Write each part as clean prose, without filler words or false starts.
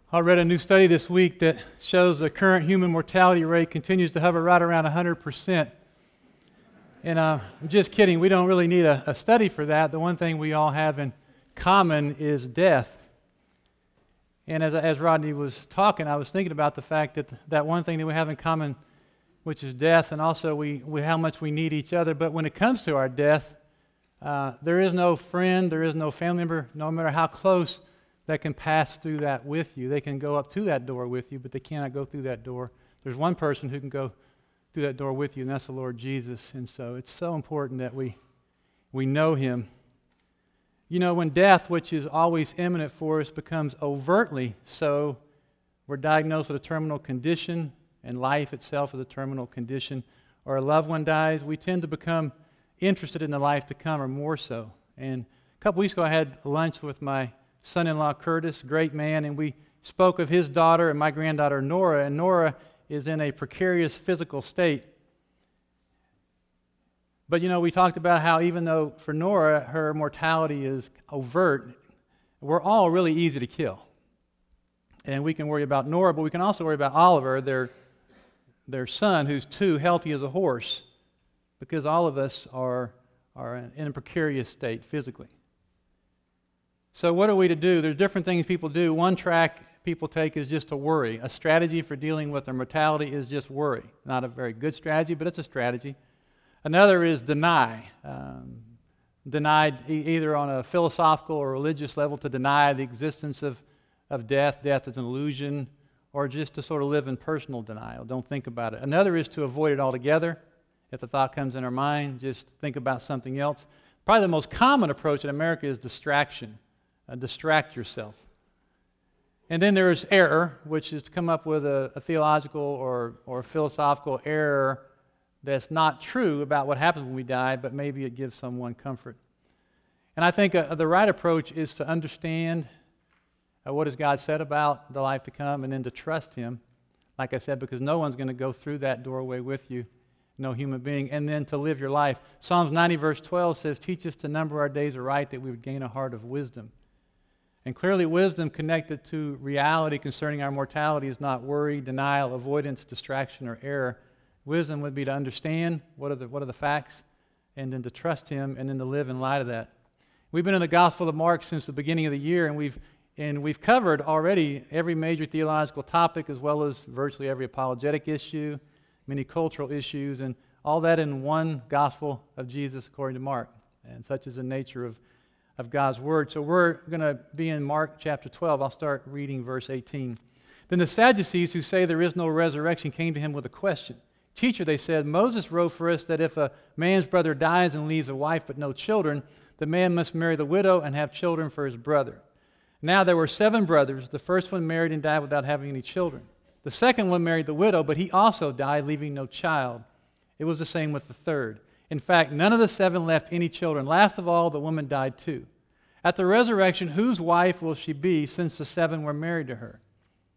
I read a new study this week that shows the current human mortality rate continues to hover right around 100%. And I'm just kidding, we don't really need a study for that. The one thing we all have in common is death. And as Rodney was talking, I was thinking about the fact that one thing that we have in common, which is death, and also how much we need each other. But when it comes to our death, there is no friend, there is no family member, no matter how close, that can pass through that with you. They can go up to that door with you, but they cannot go through that door. There's one person who can go through that door with you, and that's the Lord Jesus. And so it's so important that we know Him. You know, when death, which is always imminent for us, becomes overtly so, we're diagnosed with a terminal condition, and life itself is a terminal condition, or a loved one dies, we tend to become interested in the life to come, or more so. And a couple weeks ago, I had lunch with my son-in-law Curtis, great man, and we spoke of his daughter and my granddaughter Nora, and Nora is in a precarious physical state. But you know, we talked about how even though for Nora her mortality is overt, we're all really easy to kill. And we can worry about Nora, but we can also worry about Oliver, their son, who's 2, healthy as a horse, because all of us are in a precarious state physically. So what are we to do? There's different things people do. One track people take is just to worry. A strategy for dealing with their mortality is just worry. Not a very good strategy, but it's a strategy. Another is deny. Deny either on a philosophical or religious level, to deny the existence of death. Death is an illusion, or just to sort of live in personal denial. Don't think about it. Another is to avoid it altogether. If the thought comes in our mind, just think about something else. Probably the most common approach in America is distraction. Distract yourself. And then there is error, which is to come up with a theological or philosophical error that's not true about what happens when we die, but maybe it gives someone comfort. And I think the right approach is to understand what has God said about the life to come, and then to trust Him, like I said, because no one's going to go through that doorway with you, no human being, and then to live your life. Psalms 90 verse 12 says, "Teach us to number our days aright, that we would gain a heart of wisdom." And clearly wisdom connected to reality concerning our mortality is not worry, denial, avoidance, distraction, or error. Wisdom would be to understand what are the facts, and then to trust Him, and then to live in light of that. We've been in the Gospel of Mark since the beginning of the year, and we've covered already every major theological topic, as well as virtually every apologetic issue, many cultural issues, and all that in one Gospel of Jesus according to Mark. And such is the nature of God's Word. So we're going to be in Mark chapter 12. I'll start reading verse 18. "Then the Sadducees, who say there is no resurrection, came to Him with a question. 'Teacher,' they said, 'Moses wrote for us that if a man's brother dies and leaves a wife but no children, the man must marry the widow and have children for his brother. Now there were 7 brothers. The first one married and died without having any children. The second one married the widow, but he also died, leaving no child. It was the same with the third. In fact, none of the 7 left any children. Last of all, the woman died too. At the resurrection, whose wife will she be, since the 7 were married to her?'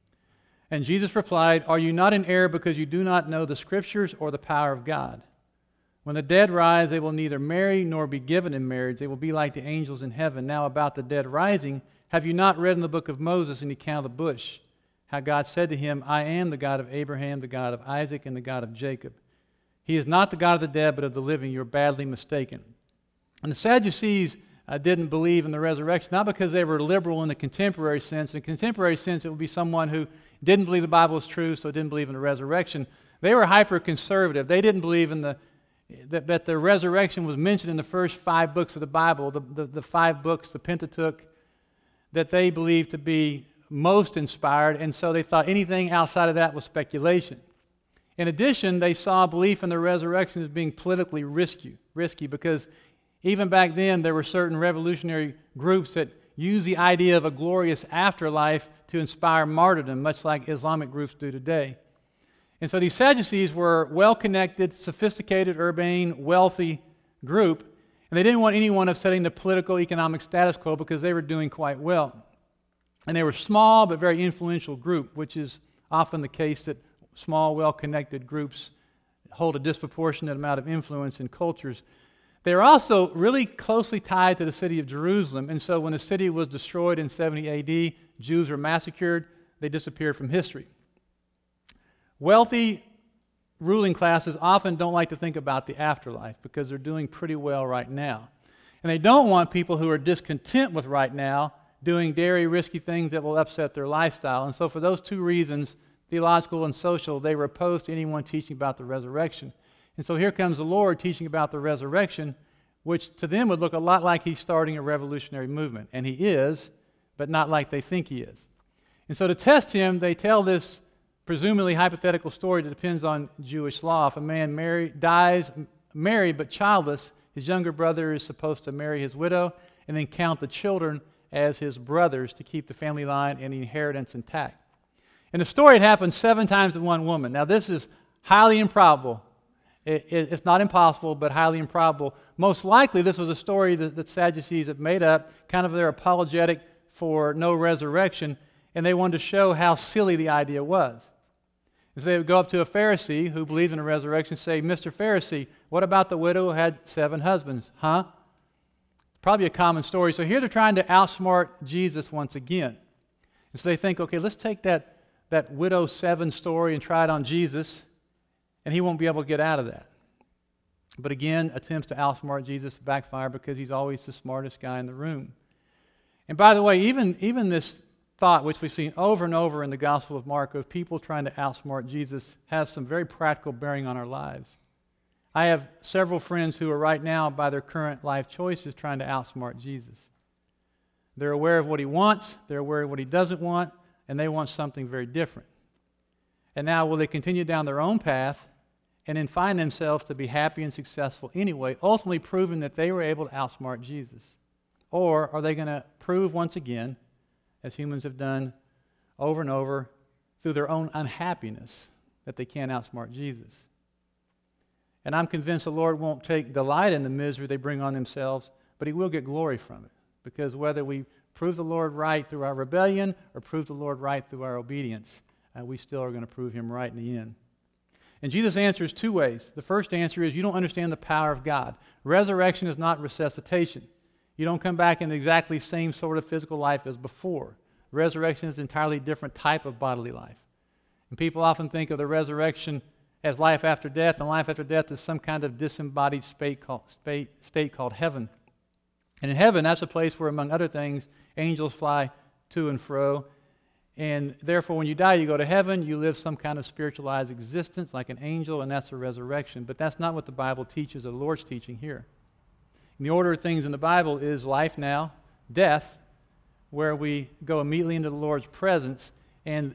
And Jesus replied, 'Are you not in error because you do not know the Scriptures or the power of God? When the dead rise, they will neither marry nor be given in marriage. They will be like the angels in heaven. Now about the dead rising, have you not read in the book of Moses in the account of the bush, how God said to him, I am the God of Abraham, the God of Isaac, and the God of Jacob. He is not the God of the dead, but of the living. You're badly mistaken.' And the Sadducees didn't believe in the resurrection, not because they were liberal in the contemporary sense. In the contemporary sense, it would be someone who didn't believe the Bible was true, so didn't believe in the resurrection. They were hyper-conservative. They didn't believe in that the resurrection was mentioned in the first 5 books of the Bible, the 5 books, the Pentateuch, that they believed to be most inspired, and so they thought anything outside of that was speculation. In addition, they saw belief in the resurrection as being politically risky because even back then there were certain revolutionary groups that used the idea of a glorious afterlife to inspire martyrdom, much like Islamic groups do today. And so these Sadducees were well-connected, sophisticated, urbane, wealthy group, and they didn't want anyone upsetting the political, economic status quo because they were doing quite well. And they were small but very influential group, which is often the case that small, well-connected groups hold a disproportionate amount of influence in cultures. They were also really closely tied to the city of Jerusalem, and so when the city was destroyed in 70 AD, Jews were massacred. they disappeared from history. Wealthy ruling classes often don't like to think about the afterlife because they're doing pretty well right now. And they don't want people who are discontent with right now doing daring, risky things that will upset their lifestyle. And so for those two reasons, theological and social, they were opposed to anyone teaching about the resurrection. And so here comes the Lord teaching about the resurrection, which to them would look a lot like he's starting a revolutionary movement. And he is, but not like they think he is. And so to test him, they tell this presumably hypothetical story that depends on Jewish law. If a man dies married but childless, his younger brother is supposed to marry his widow and then count the children as his brothers to keep the family line and the inheritance intact. And the story had happened 7 times to one woman. Now this is highly improbable. It's not impossible, but highly improbable. Most likely this was a story that Sadducees had made up, kind of their apologetic for no resurrection, and they wanted to show how silly the idea was. And so they would go up to a Pharisee who believed in a resurrection and say, "Mr. Pharisee, what about the widow who had 7 husbands?" Huh? Probably a common story. So here they're trying to outsmart Jesus once again. And so they think, okay, let's take that widow 7 story and try it on Jesus, and he won't be able to get out of that. But again, attempts to outsmart Jesus backfire because he's always the smartest guy in the room. And by the way, even this thought, which we've seen over and over in the Gospel of Mark, of people trying to outsmart Jesus, has some very practical bearing on our lives. I have several friends who are right now, by their current life choices, trying to outsmart Jesus. They're aware of what he wants, they're aware of what he doesn't want, and they want something very different. And now will they continue down their own path and then find themselves to be happy and successful anyway, ultimately proving that they were able to outsmart Jesus? Or are they going to prove once again, as humans have done over and over, through their own unhappiness, that they can't outsmart Jesus? And I'm convinced the Lord won't take delight in the misery they bring on themselves, but he will get glory from it. Because whether we prove the Lord right through our rebellion or prove the Lord right through our obedience, we still are going to prove him right in the end. And Jesus answers 2 ways. The first answer is you don't understand the power of God. Resurrection is not resuscitation. You don't come back in the exactly same sort of physical life as before. Resurrection is an entirely different type of bodily life. And people often think of the resurrection as life after death, and life after death is some kind of disembodied state called heaven. And in heaven, that's a place where, among other things, angels fly to and fro. And therefore, when you die, you go to heaven, you live some kind of spiritualized existence like an angel, and that's a resurrection. But that's not what the Bible teaches, or the Lord's teaching here. And the order of things in the Bible is life now, death, where we go immediately into the Lord's presence, and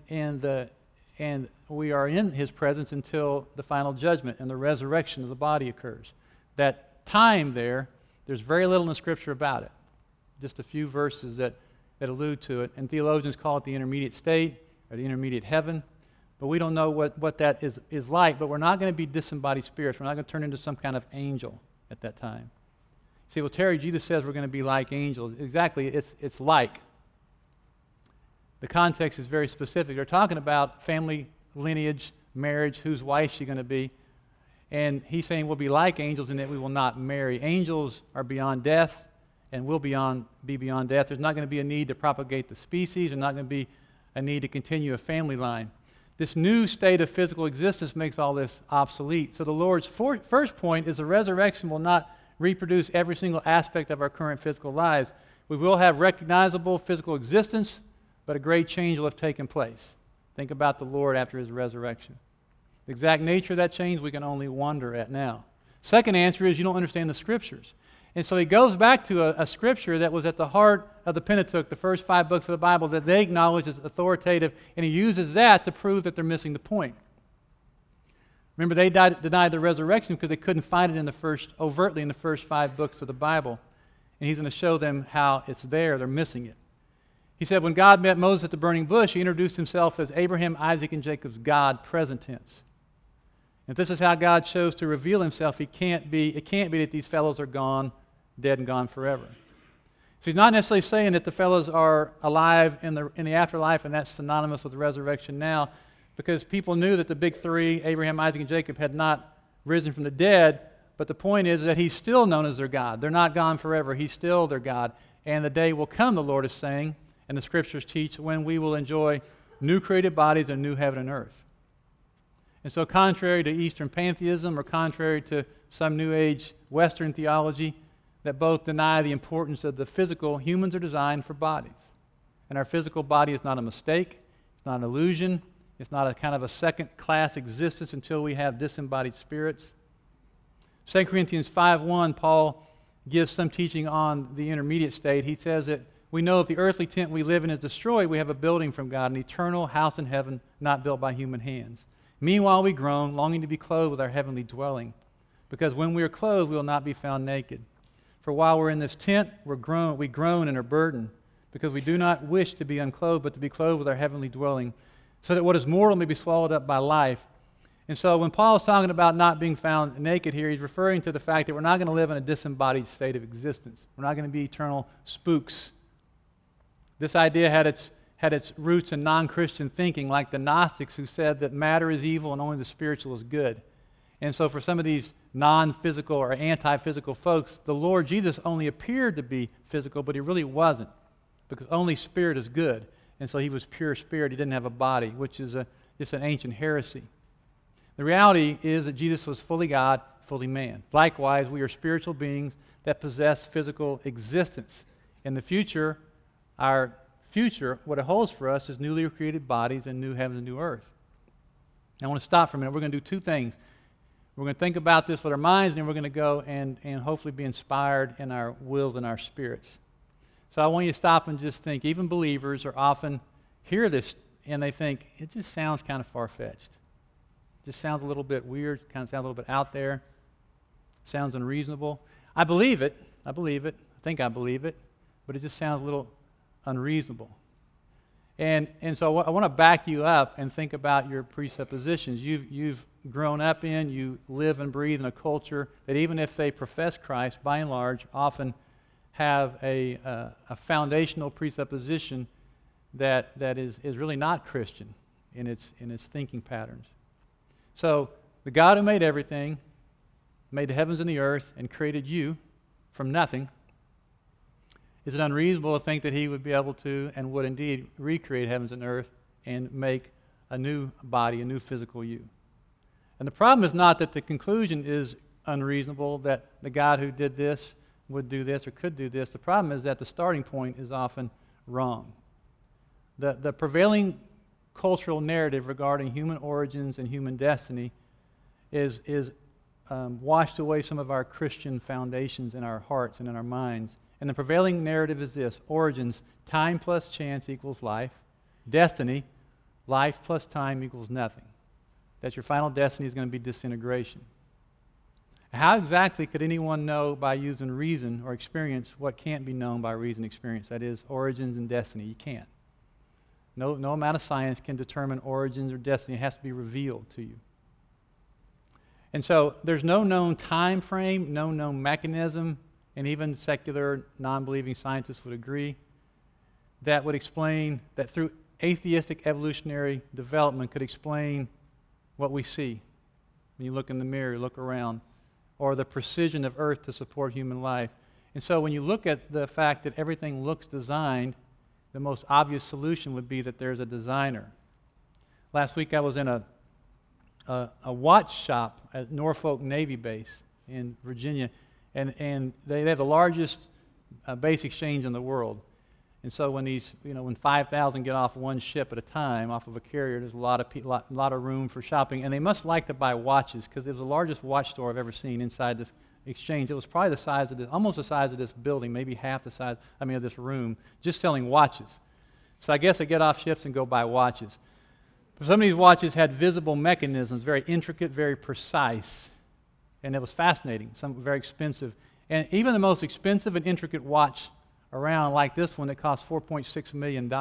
we are in his presence until the final judgment and the resurrection of the body occurs. That time there's very little in the Scripture about it. Just a few verses that allude to it. And theologians call it the intermediate state or the intermediate heaven. But we don't know what that is like. But we're not going to be disembodied spirits. We're not going to turn into some kind of angel at that time. See, well, Terry, Jesus says we're going to be like angels. Exactly, it's like. The context is very specific. They're talking about family, lineage, marriage, whose wife she's going to be. And he's saying we'll be like angels in that we will not marry. Angels are beyond death and will be beyond death. There's not going to be a need to propagate the species. There's not going to be a need to continue a family line. This new state of physical existence makes all this obsolete. So the Lord's first point is the resurrection will not reproduce every single aspect of our current physical lives. We will have recognizable physical existence, but a great change will have taken place. Think about the Lord after his resurrection. The exact nature of that change we can only wonder at now. Second answer is you don't understand the Scriptures. And so he goes back to a Scripture that was at the heart of the Pentateuch, the first 5 books of the Bible that they acknowledge as authoritative, and he uses that to prove that they're missing the point. Remember, they denied the resurrection because they couldn't find it overtly in the first 5 books of the Bible. And he's going to show them how it's there. They're missing it. He said when God met Moses at the burning bush, he introduced himself as Abraham, Isaac, and Jacob's God, present tense. If this is how God chose to reveal himself, it can't be that these fellows are gone, dead and gone forever. So he's not necessarily saying that the fellows are alive in the afterlife, and that's synonymous with the resurrection now, because people knew that the big 3, Abraham, Isaac, and Jacob, had not risen from the dead, but the point is that he's still known as their God. They're not gone forever. He's still their God. And the day will come, the Lord is saying, and the Scriptures teach, when we will enjoy new created bodies, and new heaven and earth. And so contrary to Eastern pantheism or contrary to some New Age Western theology that both deny the importance of the physical, humans are designed for bodies. And our physical body is not a mistake, it's not an illusion, it's not a kind of a second-class existence until we have disembodied spirits. 2 Corinthians 5:1, Paul gives some teaching on the intermediate state. He says that we know if the earthly tent we live in is destroyed, we have a building from God, an eternal house in heaven, not built by human hands. Meanwhile we groan, longing to be clothed with our heavenly dwelling, because when we are clothed, we will not be found naked. For while we're in this tent, we groan and are burdened, because we do not wish to be unclothed, but to be clothed with our heavenly dwelling, so that what is mortal may be swallowed up by life. And so when Paul is talking about not being found naked here, he's referring to the fact that we're not going to live in a disembodied state of existence. We're not going to be eternal spooks. This idea had its roots in non-Christian thinking, like the Gnostics who said that matter is evil and only the spiritual is good. And so for some of these non-physical or anti-physical folks, the Lord Jesus only appeared to be physical, but he really wasn't, because only spirit is good. And so he was pure spirit. He didn't have a body, which is just an ancient heresy. The reality is that Jesus was fully God, fully man. Likewise, we are spiritual beings that possess physical existence. In the future, our future, what it holds for us is newly created bodies and new heavens and new earth. Now, I want to stop for a minute. We're going to do two things. We're going to think about this with our minds, and then we're going to go and hopefully be inspired in our wills and our spirits. So I want you to stop and just think. Even believers are often hear this, and they think, it just sounds kind of far-fetched. It just sounds a little bit weird, kind of sounds a little bit out there. Sounds unreasonable. I believe it. I think I believe it. But it just sounds a little unreasonable. And so I want to back you up and think about your presuppositions. You've grown up in, you live and breathe in a culture that even if they profess Christ, by and large, often have a foundational presupposition that is really not Christian in its thinking patterns. So the God who made everything, made the heavens and the earth, and created you from nothing, is it unreasonable to think that he would be able to and would indeed recreate heavens and earth and make a new body, a new physical you? And the problem is not that the conclusion is unreasonable, that the God who did this would do this or could do this. The problem is that the starting point is often wrong. The prevailing cultural narrative regarding human origins and human destiny is washed away some of our Christian foundations in our hearts and in our minds. And the prevailing narrative is this: origins, time plus chance equals life. Destiny, life plus time equals nothing. That your final destiny is going to be disintegration. How exactly could anyone know by using reason or experience what can't be known by reason and experience? That is, origins and destiny. You can't. No amount of science can determine origins or destiny. It has to be revealed to you. And so there's no known time frame, no known mechanism, and even secular non-believing scientists would agree, that would explain, that through atheistic evolutionary development could explain what we see when you look in the mirror, look around, or the precision of Earth to support human life. And so when you look at the fact that everything looks designed, the most obvious solution would be that there's a designer. Last week I was in a watch shop at Norfolk Navy Base in Virginia, and they have the largest base exchange in the world. And so when 5,000 get off one ship at a time, off of a carrier, there's a lot of room for shopping. And they must like to buy watches, because it was the largest watch store I've ever seen inside this exchange. It was probably the size of this, almost the size of this building, maybe half the size, of this room, just selling watches. So I guess they get off ships and go buy watches. But some of these watches had visible mechanisms, very intricate, very precise. And it was fascinating, some very expensive. And even the most expensive and intricate watch around, like this one that cost $4.6 million,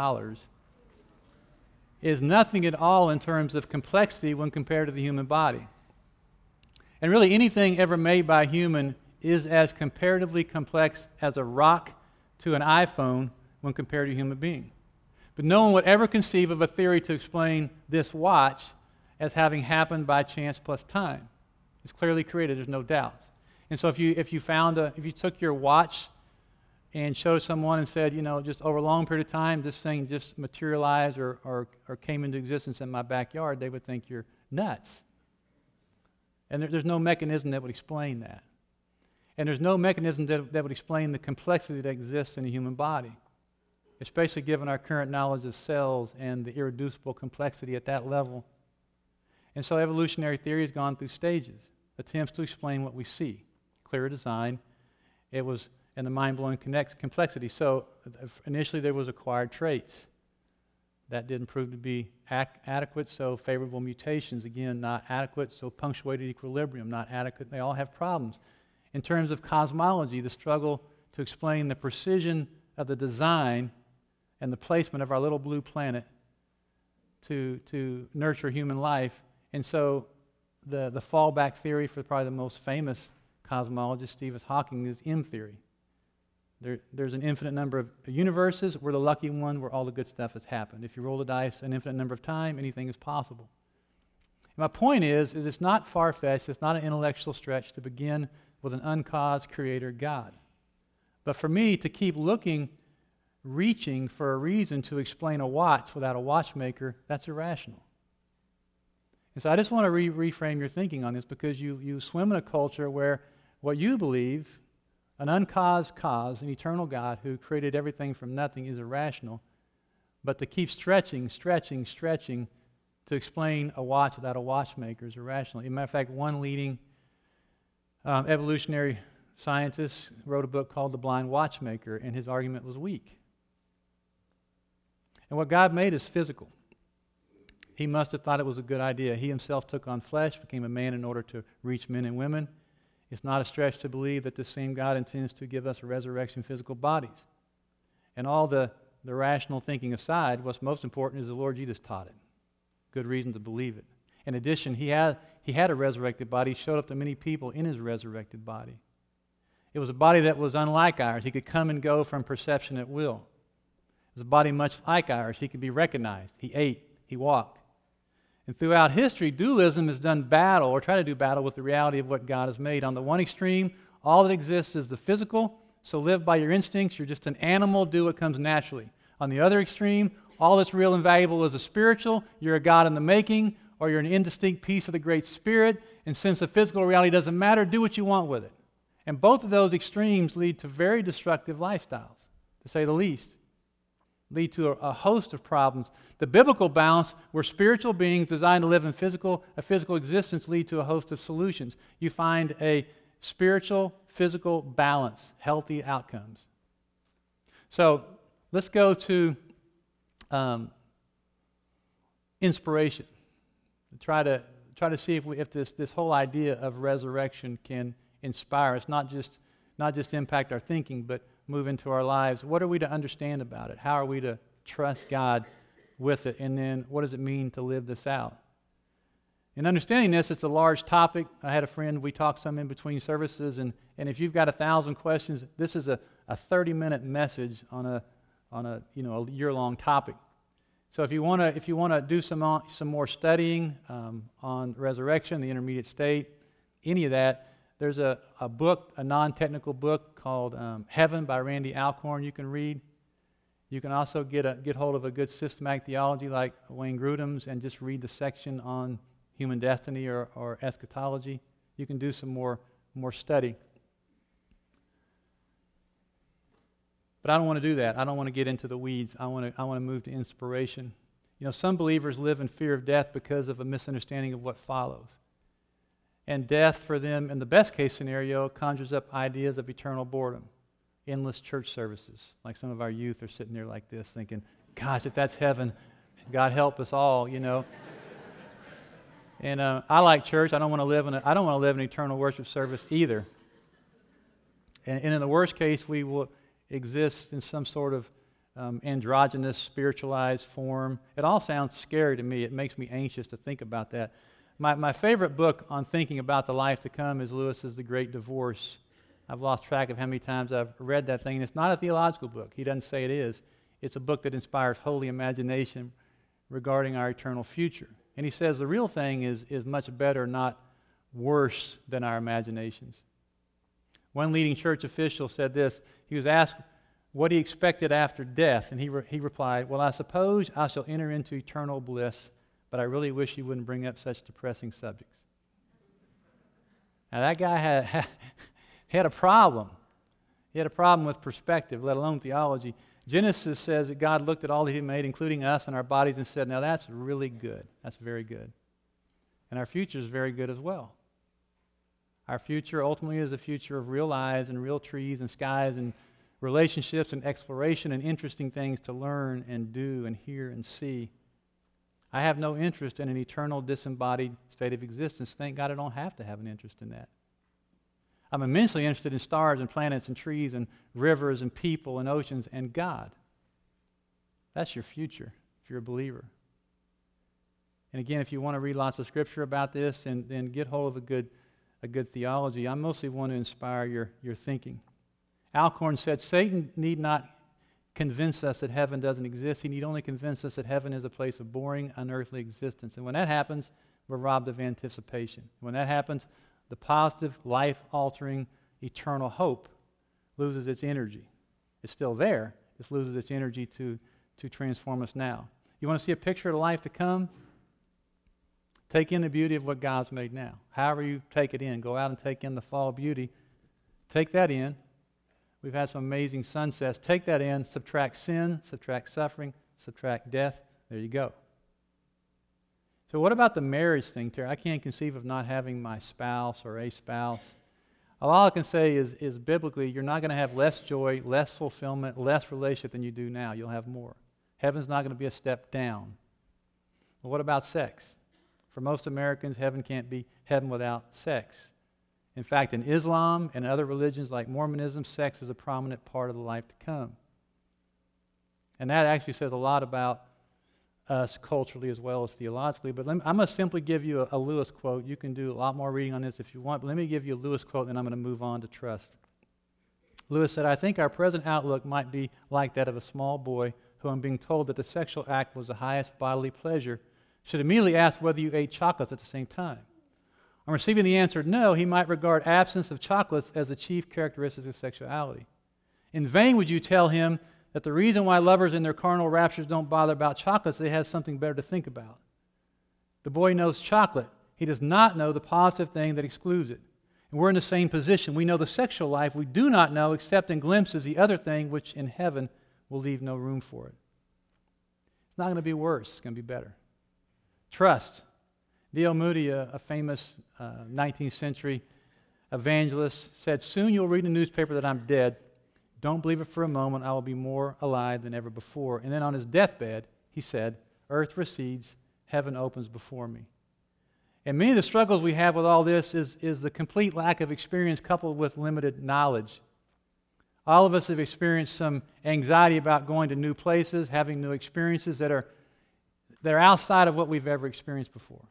is nothing at all in terms of complexity when compared to the human body. And really anything ever made by a human is as comparatively complex as a rock to an iPhone when compared to a human being. But no one would ever conceive of a theory to explain this watch as having happened by chance plus time. It's clearly created, there's no doubt. And so if you took your watch and showed someone and said, just over a long period of time, this thing just materialized or came into existence in my backyard, they would think you're nuts. And there's no mechanism that would explain that. And there's no mechanism that would explain the complexity that exists in the human body, especially given our current knowledge of cells and the irreducible complexity at that level. And so evolutionary theory has gone through stages, attempts to explain what we see, clearer design, and the mind-blowing complexity. So initially there was acquired traits. That didn't prove to be adequate, so favorable mutations, again, not adequate, so punctuated equilibrium, not adequate. They all have problems. In terms of cosmology, the struggle to explain the precision of the design and the placement of our little blue planet to nurture human life. And so the fallback theory for probably the most famous cosmologist, Stephen Hawking, is M theory. There's an infinite number of universes. We're the lucky one where all the good stuff has happened. If you roll the dice an infinite number of times, anything is possible. My point is it's not far-fetched, it's not an intellectual stretch to begin with an uncaused creator God. But for me to keep looking, reaching for a reason to explain a watch without a watchmaker, that's irrational. And so I just want to reframe your thinking on this, because you swim in a culture where what you believe, an uncaused cause, an eternal God who created everything from nothing, is irrational. But to keep stretching to explain a watch without a watchmaker is irrational. As a matter of fact, one leading evolutionary scientist wrote a book called The Blind Watchmaker, and his argument was weak. And what God made is physical. He must have thought it was a good idea. He himself took on flesh, became a man in order to reach men and women. It's not a stretch to believe that the same God intends to give us a resurrection physical bodies. And all the rational thinking aside, what's most important is the Lord Jesus taught it. Good reason to believe it. In addition, he had a resurrected body. He showed up to many people in his resurrected body. It was a body that was unlike ours. He could come and go from perception at will. It was a body much like ours. He could be recognized. He ate. He walked. And throughout history, dualism has done battle, or tried to do battle, with the reality of what God has made. On the one extreme, all that exists is the physical, so live by your instincts. You're just an animal, do what comes naturally. On the other extreme, all that's real and valuable is the spiritual. You're a God in the making, or you're an indistinct piece of the Great Spirit, and since the physical reality doesn't matter, do what you want with it. And both of those extremes lead to very destructive lifestyles, to say the least. Lead to a host of problems. The biblical balance, where spiritual beings designed to live in a physical existence, lead to a host of solutions. You find a spiritual, physical balance, healthy outcomes. So let's go to inspiration. Try to see if this whole idea of resurrection can inspire us, not just impact our thinking, but move into our lives. What are we to understand about it? How are we to trust God with it? And then what does it mean to live this out? In understanding this, it's a large topic. I had a friend, we talked some in between services, and if you've got 1,000 questions, this is a 30-minute message on a year-long topic. So if you want to do some more studying on resurrection, the intermediate state, any of that, there's a book, a non-technical book called Heaven by Randy Alcorn you can read. You can also get hold of a good systematic theology like Wayne Grudem's and just read the section on human destiny or eschatology. You can do some more study. But I don't want to do that. I don't want to get into the weeds. I want to move to inspiration. Some believers live in fear of death because of a misunderstanding of what follows. And death for them, in the best case scenario, conjures up ideas of eternal boredom, endless church services. Like some of our youth are sitting there like this thinking, gosh, if that's heaven, God help us all, And I like church. I don't want to live in an eternal worship service either. And in the worst case, we will exist in some sort of androgynous, spiritualized form. It all sounds scary to me. It makes me anxious to think about that. My favorite book on thinking about the life to come is Lewis's The Great Divorce. I've lost track of how many times I've read that thing. And it's not a theological book. He doesn't say it is. It's a book that inspires holy imagination regarding our eternal future. And he says the real thing is much better, not worse than our imaginations. One leading church official said this. He was asked what he expected after death. And he replied, well, I suppose I shall enter into eternal bliss, but I really wish you wouldn't bring up such depressing subjects. Now, that guy had a problem. He had a problem with perspective, let alone theology. Genesis says that God looked at all that he made, including us and our bodies, and said, now that's really good. That's very good. And our future is very good as well. Our future ultimately is a future of real lives and real trees and skies and relationships and exploration and interesting things to learn and do and hear and see. I have no interest in an eternal disembodied state of existence. Thank God I don't have to have an interest in that. I'm immensely interested in stars and planets and trees and rivers and people and oceans and God. That's your future if you're a believer. And again, if you want to read lots of scripture about this, then get hold of a good theology. I mostly want to inspire your thinking. Alcorn said, Satan need not convince us that heaven doesn't exist. He need only convince us that heaven is a place of boring, unearthly existence. And when that happens, we're robbed of anticipation. When that happens, the positive, life-altering, eternal hope loses its energy. It's still there. It loses its energy to transform us now. You want to see a picture of the life to come? Take in the beauty of what God's made now. However you take it in. Go out and take in the fall beauty. Take that in. We've had some amazing sunsets. Take that in. Subtract sin, subtract suffering, subtract death. There you go. So what about the marriage thing, Terry? I can't conceive of not having my spouse or a spouse. All I can say is biblically, you're not going to have less joy, less fulfillment, less relationship than you do now. You'll have more. Heaven's not going to be a step down. But what about sex? For most Americans, heaven can't be heaven without sex. In fact, in Islam and other religions like Mormonism, sex is a prominent part of the life to come. And that actually says a lot about us culturally as well as theologically. But I'm going to simply give you a Lewis quote. You can do a lot more reading on this if you want, but let me give you a Lewis quote, and then I'm going to move on to trust. Lewis said, I think our present outlook might be like that of a small boy who, on being told that the sexual act was the highest bodily pleasure, should immediately ask whether you ate chocolates at the same time. On receiving the answer no, he might regard absence of chocolates as the chief characteristic of sexuality. In vain would you tell him that the reason why lovers in their carnal raptures don't bother about chocolates, they have something better to think about. The boy knows chocolate. He does not know the positive thing that excludes it. And we're in the same position. We know the sexual life. We do not know, except in glimpses, the other thing which in heaven will leave no room for it. It's not going to be worse. It's going to be better. Trust. D.L. Moody, a famous 19th century evangelist, said, soon you'll read in the newspaper that I'm dead. Don't believe it for a moment. I will be more alive than ever before. And then on his deathbed, he said, earth recedes, heaven opens before me. And many of the struggles we have with all this is the complete lack of experience coupled with limited knowledge. All of us have experienced some anxiety about going to new places, having new experiences that are outside of what we've ever experienced before.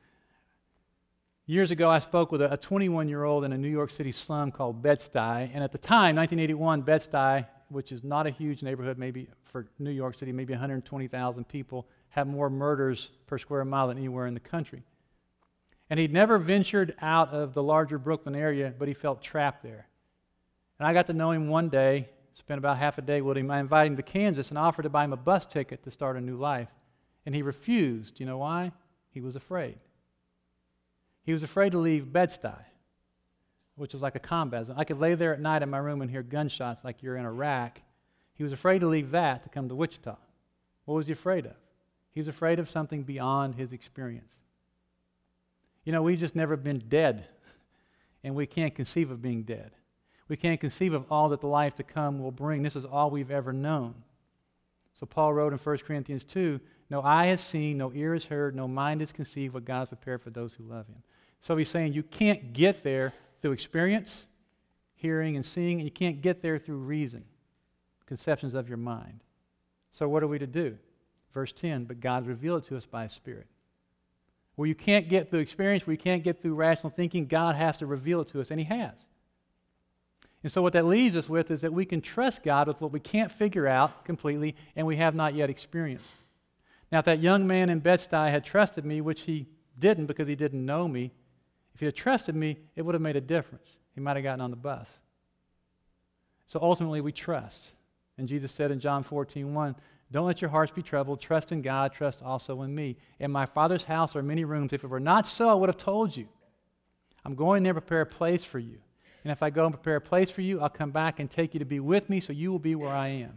Years ago, I spoke with a 21-year-old in a New York City slum called Bed-Stuy, and at the time, 1981, Bed-Stuy, which is not a huge neighborhood, maybe for New York City, maybe 120,000 people, had more murders per square mile than anywhere in the country. And he'd never ventured out of the larger Brooklyn area, but he felt trapped there. And I got to know him one day, spent about half a day with him. I invited him to Kansas and offered to buy him a bus ticket to start a new life. And he refused. You know why? He was afraid. He was afraid to leave Bed-Stuy, which was like a combat zone. I could lay there at night in my room and hear gunshots like you're in Iraq. He was afraid to leave that to come to Wichita. What was he afraid of? He was afraid of something beyond his experience. You know, we've just never been dead, and we can't conceive of being dead. We can't conceive of all that the life to come will bring. This is all we've ever known. So Paul wrote in 1 Corinthians 2, no eye has seen, no ear has heard, no mind has conceived what God has prepared for those who love him. So he's saying you can't get there through experience, hearing and seeing, and you can't get there through reason, conceptions of your mind. So what are we to do? Verse 10, but God revealed it to us by His Spirit. Where you can't get through experience, where you can't get through rational thinking, God has to reveal it to us, and He has. And so what that leaves us with is that we can trust God with what we can't figure out completely and we have not yet experienced. Now, if that young man in Bed-Stuy had trusted me, which he didn't because he didn't know me, if he had trusted me, it would have made a difference. He might have gotten on the bus. So ultimately, we trust. And Jesus said in John 14:1, don't let your hearts be troubled. Trust in God. Trust also in me. In my Father's house are many rooms. If it were not so, I would have told you. I'm going there to prepare a place for you. And if I go and prepare a place for you, I'll come back and take you to be with me so you will be where I am.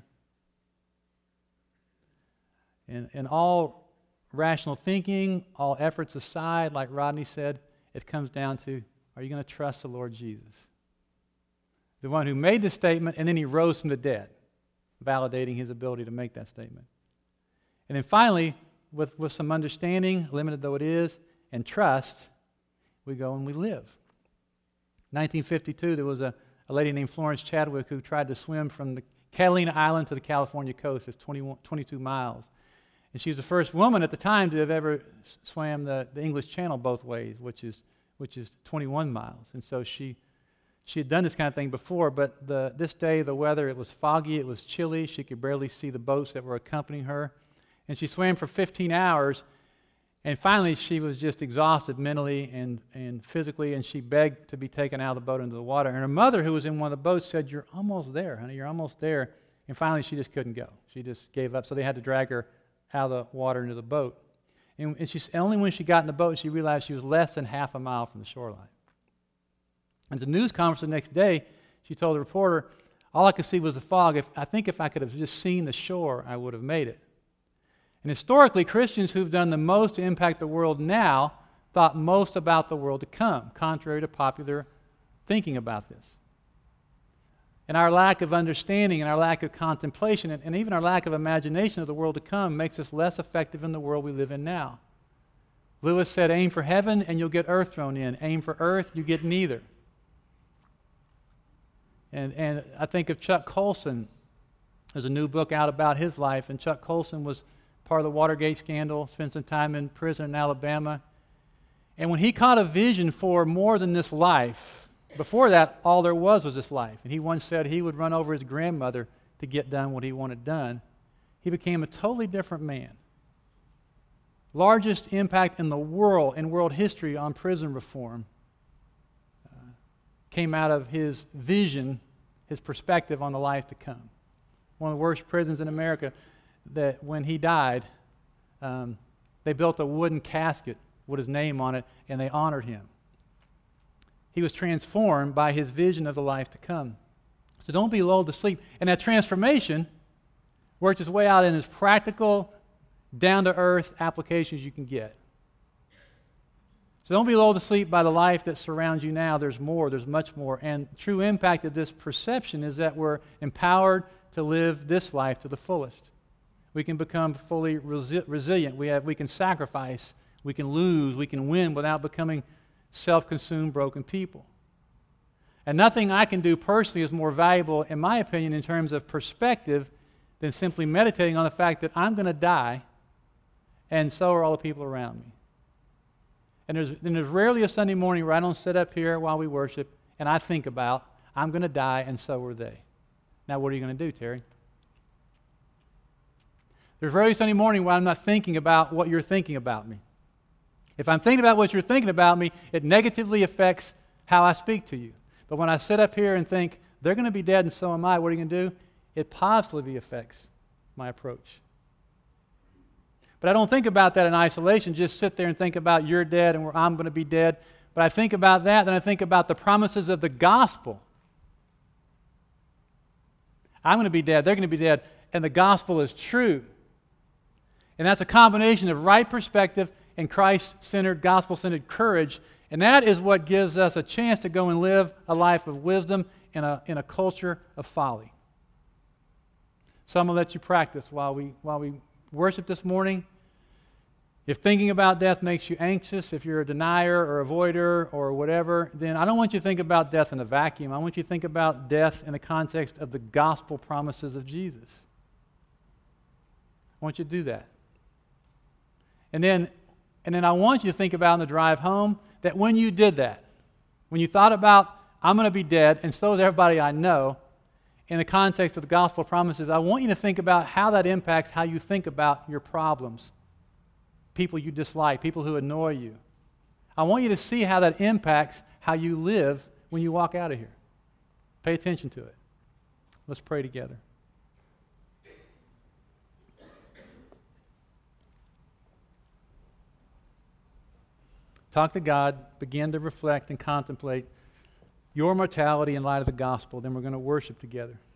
And all rational thinking, all efforts aside, like Rodney said, it comes down to, are you going to trust the Lord Jesus? The one who made the statement, and then he rose from the dead, validating his ability to make that statement. And then finally, with some understanding, limited though it is, and trust, we go and we live. 1952, there was a lady named Florence Chadwick who tried to swim from the Catalina Island to the California coast. It's 22 miles. And she was the first woman at the time to have ever swam the English Channel both ways, which is 21 miles. And so she had done this kind of thing before, but this day the weather, it was foggy, it was chilly. She could barely see the boats that were accompanying her. And she swam for 15 hours, and finally she was just exhausted mentally and physically, and she begged to be taken out of the boat into the water. And her mother, who was in one of the boats, said, you're almost there, honey, you're almost there. And finally she just couldn't go. She just gave up, so they had to drag her out of the water into the boat. And only when she got in the boat, she realized she was less than half a mile from the shoreline. At the news conference the next day, she told the reporter, all I could see was the fog. I think if I could have just seen the shore, I would have made it. And historically, Christians who've done the most to impact the world now thought most about the world to come, contrary to popular thinking about this. And our lack of understanding and our lack of contemplation and even our lack of imagination of the world to come makes us less effective in the world we live in now. Lewis said, aim for heaven and you'll get earth thrown in. Aim for earth, you get neither. And I think of Chuck Colson. There's a new book out about his life, and Chuck Colson was part of the Watergate scandal, spent some time in prison in Alabama. And when he caught a vision for more than this life, before that, all there was this life. And he once said he would run over his grandmother to get done what he wanted done. He became a totally different man. Largest impact in the world, in world history on prison reform, came out of his vision, his perspective on the life to come. One of the worst prisons in America, that when he died, they built a wooden casket with his name on it, and they honored him. He was transformed by his vision of the life to come. So don't be lulled to sleep. And that transformation worked its way out in as practical, down-to-earth applications you can get. So don't be lulled to sleep by the life that surrounds you now. There's more, there's much more. And true impact of this perception is that we're empowered to live this life to the fullest. We can become fully resilient. We can sacrifice, we can lose, we can win without becoming self-consumed, broken people. And nothing I can do personally is more valuable, in my opinion, in terms of perspective than simply meditating on the fact that I'm going to die, and so are all the people around me. And there's rarely a Sunday morning where I don't sit up here while we worship and I think about, I'm going to die and so are they. Now what are you going to do, Terry? There's rarely a Sunday morning where I'm not thinking about what you're thinking about me. If I'm thinking about what you're thinking about me, it negatively affects how I speak to you. But when I sit up here and think, they're going to be dead and so am I, what are you going to do? It positively affects my approach. But I don't think about that in isolation, just sit there and think about you're dead and I'm going to be dead. But I think about that, then I think about the promises of the gospel. I'm going to be dead, they're going to be dead, and the gospel is true. And that's a combination of right perspective and Christ-centered, gospel-centered courage. And that is what gives us a chance to go and live a life of wisdom in a culture of folly. So I'm going to let you practice while we worship this morning. If thinking about death makes you anxious, if you're a denier or avoider or whatever, then I don't want you to think about death in a vacuum. I want you to think about death in the context of the gospel promises of Jesus. I want you to do that. And then I want you to think about on the drive home that when you did that, when you thought about, I'm going to be dead, and so is everybody I know, in the context of the gospel promises, I want you to think about how that impacts how you think about your problems, people you dislike, people who annoy you. I want you to see how that impacts how you live when you walk out of here. Pay attention to it. Let's pray together. talk to God, begin to reflect and contemplate your mortality in light of the gospel. Then we're going to worship together.